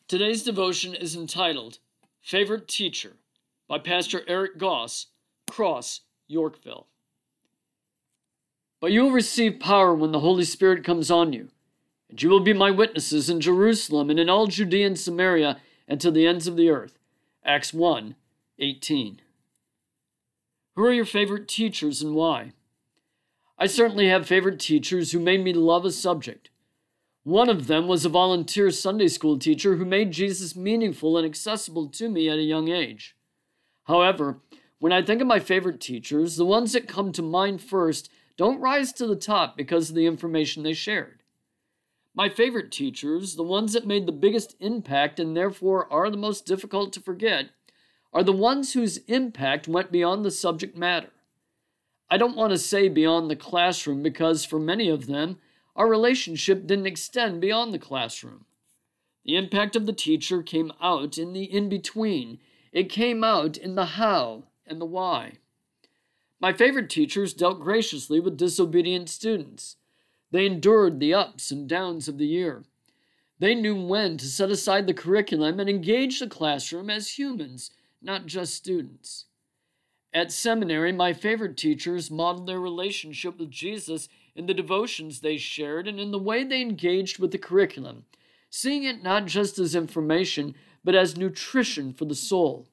Today's devotion is entitled Favorite Teacher by Pastor Eric Goss, Cross, Yorkville. But you will receive power when the Holy Spirit comes on you, and you will be my witnesses in Jerusalem and in all Judea and Samaria and to the ends of the earth. Acts 1:18. Who are your favorite teachers and why? I certainly have favorite teachers who made me love a subject. One of them was a volunteer Sunday school teacher who made Jesus meaningful and accessible to me at a young age. However, when I think of my favorite teachers, the ones that come to mind first don't rise to the top because of the information they shared. My favorite teachers, the ones that made the biggest impact and therefore are the most difficult to forget, are the ones whose impact went beyond the subject matter. I don't want to say beyond the classroom because for many of them, our relationship didn't extend beyond the classroom. The impact of the teacher came out in the in-between. It came out in the how and the why. My favorite teachers dealt graciously with disobedient students. They endured the ups and downs of the year. They knew when to set aside the curriculum and engage the classroom as humans, not just students. At seminary, my favorite teachers modeled their relationship with Jesus in the devotions they shared and in the way they engaged with the curriculum, seeing it not just as information, but as nutrition for the soul.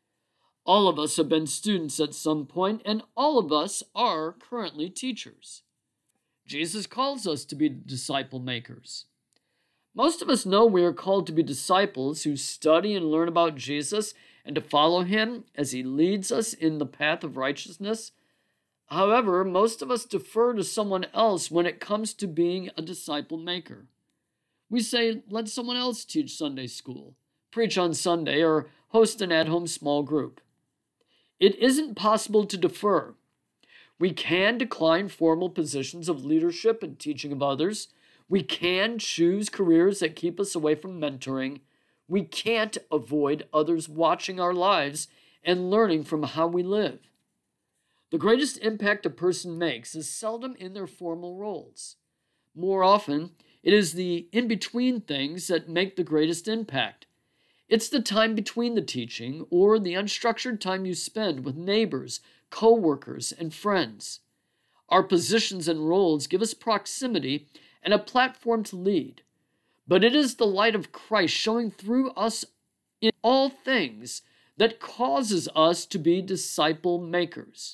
All of us have been students at some point, and all of us are currently teachers. Jesus calls us to be disciple makers. Most of us know we are called to be disciples who study and learn about Jesus and to follow him as he leads us in the path of righteousness. However, most of us defer to someone else when it comes to being a disciple maker. We say, let someone else teach Sunday school, preach on Sunday, or host an at-home small group. It isn't possible to defer. We can decline formal positions of leadership and teaching of others. We can choose careers that keep us away from mentoring. We can't avoid others watching our lives and learning from how we live. The greatest impact a person makes is seldom in their formal roles. More often, it is the in-between things that make the greatest impact. It's the time between the teaching or the unstructured time you spend with neighbors, co-workers, and friends. Our positions and roles give us proximity and a platform to lead. But it is the light of Christ showing through us in all things that causes us to be disciple makers.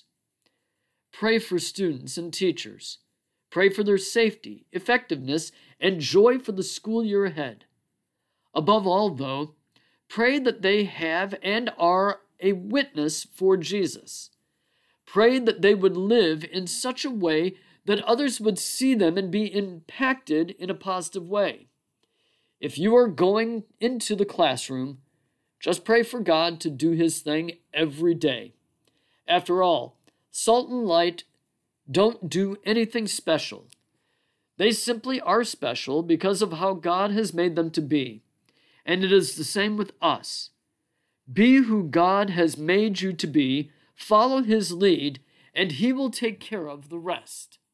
Pray for students and teachers. Pray for their safety, effectiveness, and joy for the school year ahead. Above all, though, pray that they have and are a witness for Jesus. Pray that they would live in such a way that others would see them and be impacted in a positive way. If you are going into the classroom, just pray for God to do his thing every day. After all, salt and light don't do anything special. They simply are special because of how God has made them to be. And it is the same with us. Be who God has made you to be, follow his lead, and he will take care of the rest.